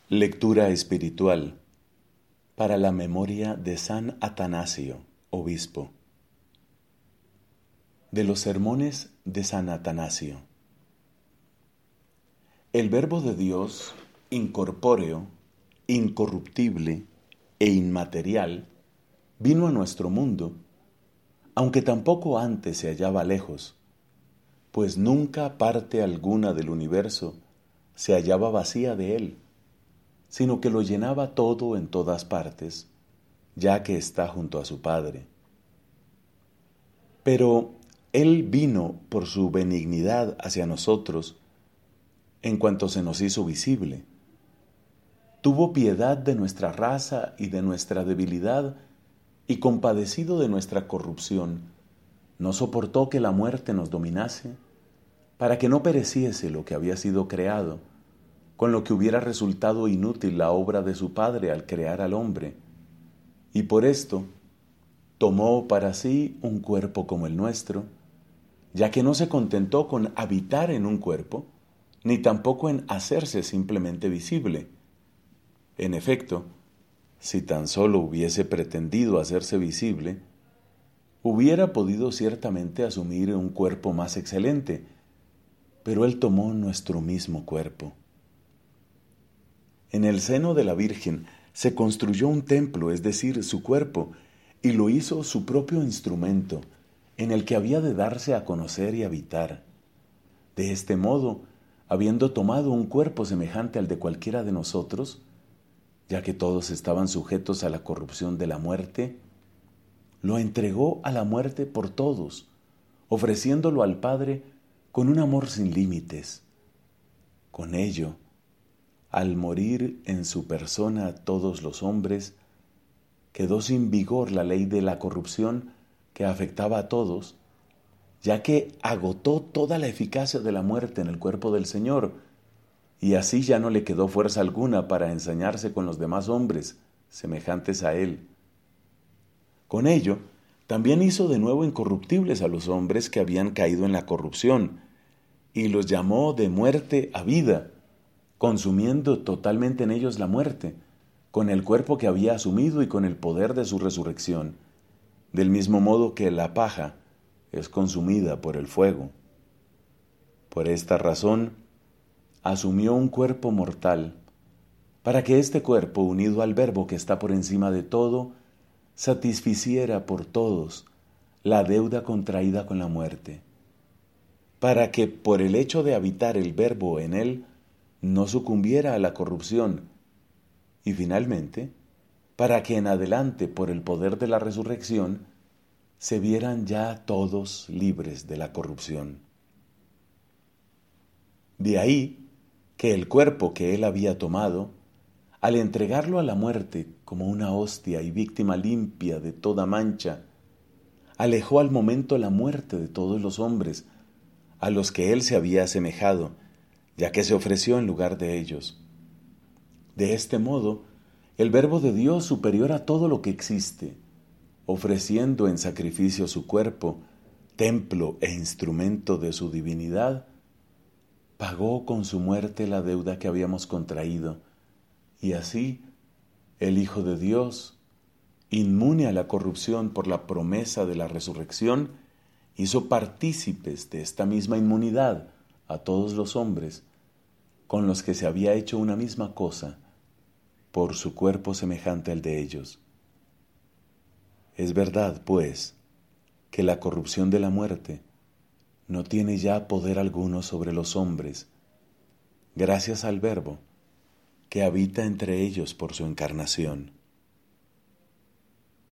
Lectura espiritual para la memoria de San Atanasio, obispo. De los sermones de San Atanasio. El Verbo de Dios, incorpóreo, incorruptible e inmaterial, vino a nuestro mundo, aunque tampoco antes se hallaba lejos, pues nunca parte alguna del universo se hallaba vacía de él, sino que lo llenaba todo en todas partes, ya que está junto a su Padre. Pero Él vino por su benignidad hacia nosotros, en cuanto se nos hizo visible. Tuvo piedad de nuestra raza y de nuestra debilidad, y compadecido de nuestra corrupción, no soportó que la muerte nos dominase, para que no pereciese lo que había sido creado, con lo que hubiera resultado inútil la obra de su Padre al crear al hombre, y por esto tomó para sí un cuerpo como el nuestro, ya que no se contentó con habitar en un cuerpo, ni tampoco en hacerse simplemente visible. En efecto, si tan solo hubiese pretendido hacerse visible, hubiera podido ciertamente asumir un cuerpo más excelente, pero Él tomó nuestro mismo cuerpo. En el seno de la Virgen se construyó un templo, es decir, su cuerpo, y lo hizo su propio instrumento, en el que había de darse a conocer y habitar. De este modo, habiendo tomado un cuerpo semejante al de cualquiera de nosotros, ya que todos estaban sujetos a la corrupción de la muerte, lo entregó a la muerte por todos, ofreciéndolo al Padre con un amor sin límites. Con ello, al morir en su persona a todos los hombres, quedó sin vigor la ley de la corrupción que afectaba a todos, ya que agotó toda la eficacia de la muerte en el cuerpo del Señor, y así ya no le quedó fuerza alguna para ensañarse con los demás hombres semejantes a él. Con ello, también hizo de nuevo incorruptibles a los hombres que habían caído en la corrupción, y los llamó de muerte a vida, consumiendo totalmente en ellos la muerte, con el cuerpo que había asumido y con el poder de su resurrección, del mismo modo que la paja es consumida por el fuego. Por esta razón, asumió un cuerpo mortal, para que este cuerpo, unido al Verbo que está por encima de todo, satisficiera por todos la deuda contraída con la muerte, para que por el hecho de habitar el Verbo en él, no sucumbiera a la corrupción, y finalmente, para que en adelante, por el poder de la resurrección, se vieran ya todos libres de la corrupción. De ahí que el cuerpo que él había tomado, al entregarlo a la muerte como una hostia y víctima limpia de toda mancha, alejó al momento la muerte de todos los hombres, a los que él se había asemejado, ya que se ofreció en lugar de ellos. De este modo, el Verbo de Dios, superior a todo lo que existe, ofreciendo en sacrificio su cuerpo, templo e instrumento de su divinidad, pagó con su muerte la deuda que habíamos contraído, y así el Hijo de Dios, inmune a la corrupción por la promesa de la resurrección, hizo partícipes de esta misma inmunidad a todos los hombres, con los que se había hecho una misma cosa, por su cuerpo semejante al de ellos. Es verdad, pues, que la corrupción de la muerte no tiene ya poder alguno sobre los hombres, gracias al Verbo que habita entre ellos por su encarnación.